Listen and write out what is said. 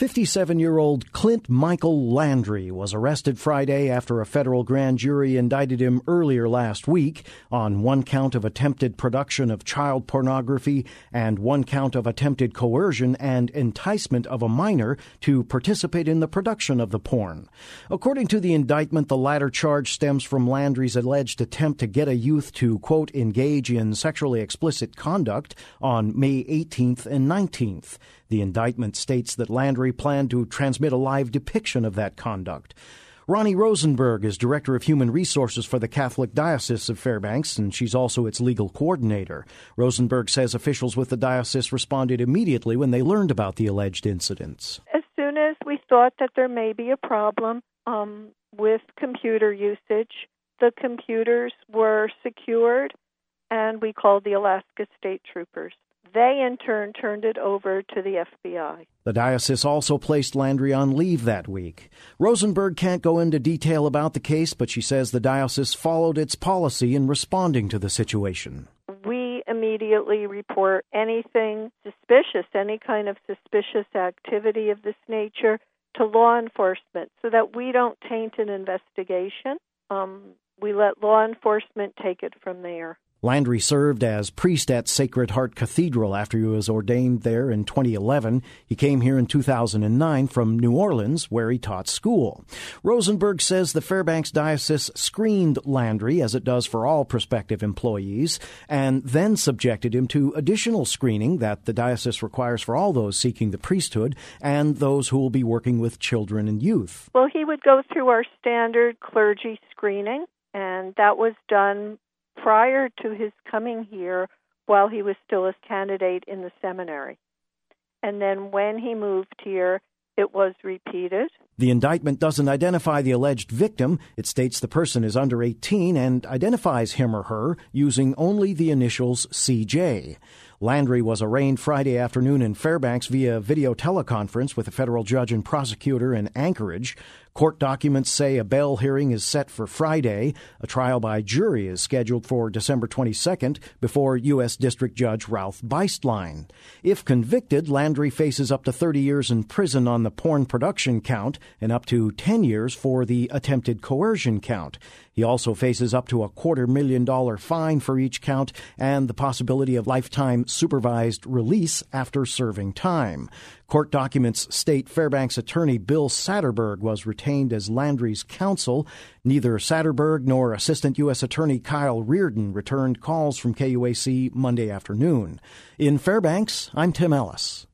57-year-old Clint Michael Landry was arrested Friday after a federal grand jury indicted him earlier last week on one count of attempted production of child pornography and one count of attempted coercion and enticement of a minor to participate in the production of the porn. According to the indictment, the latter charge stems from Landry's alleged attempt to get a youth to, quote, engage in sexually explicit conduct on May 18th and 19th. The indictment states that Landry planned to transmit a live depiction of that conduct. Ronnie Rosenberg is Director of Human Resources for the Catholic Diocese of Fairbanks, and she's also its legal coordinator. Rosenberg says officials with the diocese responded immediately when they learned about the alleged incidents. As soon as we thought that there may be a problem with computer usage, the computers were secured, and we called the Alaska State Troopers. They, in turn, turned it over to the FBI. The diocese also placed Landry on leave that week. Rosenberg can't go into detail about the case, but she says the diocese followed its policy in responding to the situation. We immediately report anything suspicious, any kind of suspicious activity of this nature, to law enforcement so that we don't taint an investigation. We let law enforcement take it from there. Landry served as priest at Sacred Heart Cathedral after he was ordained there in 2011. He came here in 2009 from New Orleans, where he taught school. Rosenberg says the Fairbanks Diocese screened Landry, as it does for all prospective employees, and then subjected him to additional screening that the diocese requires for all those seeking the priesthood and those who will be working with children and youth. Well, he would go through our standard clergy screening, and that was done prior to his coming here while he was still a candidate in the seminary. And then when he moved here, it was repeated. The indictment doesn't identify the alleged victim. It states the person is under 18 and identifies him or her using only the initials CJ. Landry was arraigned Friday afternoon in Fairbanks via video teleconference with a federal judge and prosecutor in Anchorage. Court documents say a bail hearing is set for Friday. A trial by jury is scheduled for December 22nd before U.S. District Judge Ralph Beistlein. If convicted, Landry faces up to 30 years in prison on the porn production count and up to 10 years for the attempted coercion count. He also faces up to a $250,000 fine for each count and the possibility of lifetime supervised release after serving time. Court documents state Fairbanks attorney Bill Satterberg was retained as Landry's counsel. Neither Satterberg nor Assistant U.S. Attorney Kyle Reardon returned calls from KUAC Monday afternoon. In Fairbanks, I'm Tim Ellis.